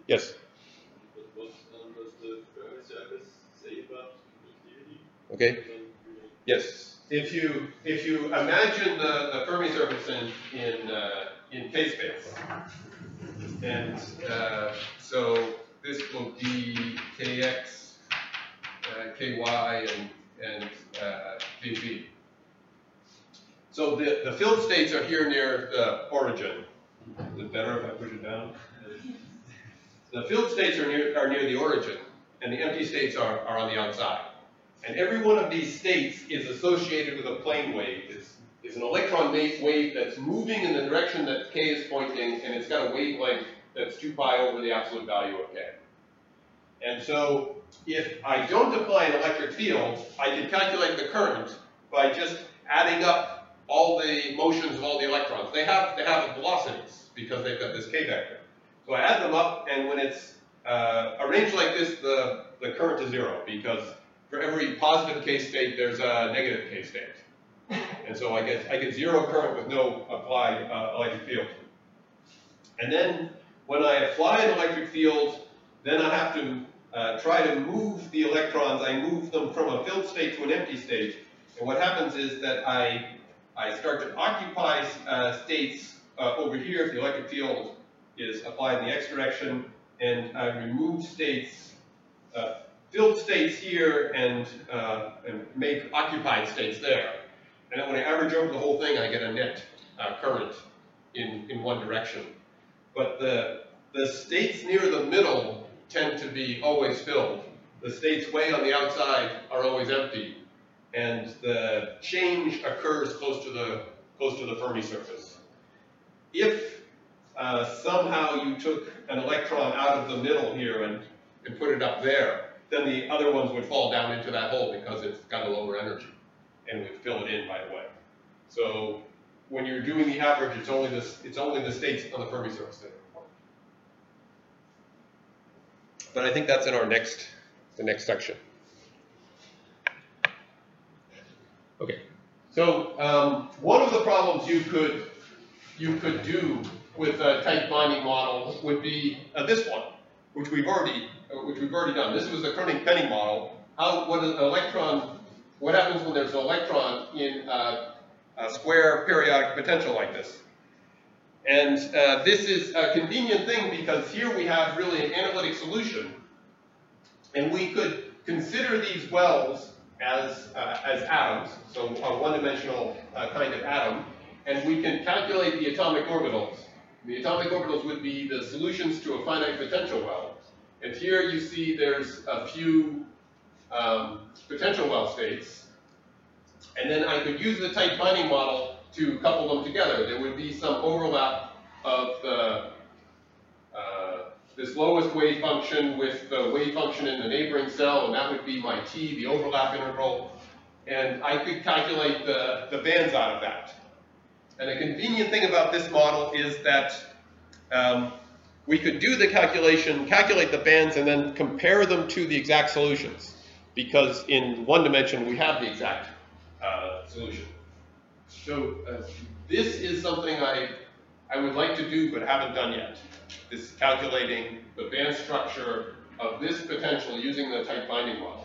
Yes. What does the Fermi surface say about conductivity? Okay. Yes. If you imagine the Fermi surface in K-space, and so this will be Kx, Ky, and Kb. So the filled states are here near the origin. Is it better if I push it down? The filled states are near the origin, and the empty states are on the outside. And every one of these states is associated with a plane wave. It's an electron wave that's moving in the direction that k is pointing, and it's got a wavelength that's 2 pi over the absolute value of k. And so if I don't apply an electric field, I can calculate the current by just adding up all the motions of all the electrons. They have velocities because they've got this k vector. So I add them up, and when it's arranged like this, the current is 0, because for every positive k state, there's a negative k state. And so I get 0 current with no applied electric field. And then when I apply an electric field, then I have to try to move the electrons. I move them from a filled state to an empty state. And what happens is that I start to occupy states over here if the electric field is applied in the x direction, and I remove states, filled states here, and make occupied states there. And then when I average over the whole thing, I get a net current in one direction. But the states near the middle tend to be always filled. The states way on the outside are always empty, and the change occurs close to the Fermi surface. If somehow you took an electron out of the middle here and put it up there, then the other ones would fall down into that hole because it's got a lower energy, and would fill it in right away. So when you're doing the average, it's only the states on the Fermi surface that are important. But I think that's in the next section. Okay. So one of the problems you could do with a tight binding model would be this one, which we've already done. This was the Kronig-Penning model. What happens when there's an electron in a square periodic potential like this? And this is a convenient thing because here we have really an analytic solution, and we could consider these wells as atoms, so a one-dimensional kind of atom, and we can calculate the atomic orbitals. The atomic orbitals would be the solutions to a finite potential well. And here you see there's a few potential well states. And then I could use the tight binding model to couple them together. There would be some overlap of this lowest wave function with the wave function in the neighboring cell, and that would be my t, the overlap integral. And I could calculate the bands out of that. And a convenient thing about this model is that we could do the calculation, calculate the bands, and then compare them to the exact solutions. Because in one dimension, we have the exact solution. So this is something I would like to do, but haven't done yet. This calculating the band structure of this potential using the tight binding model.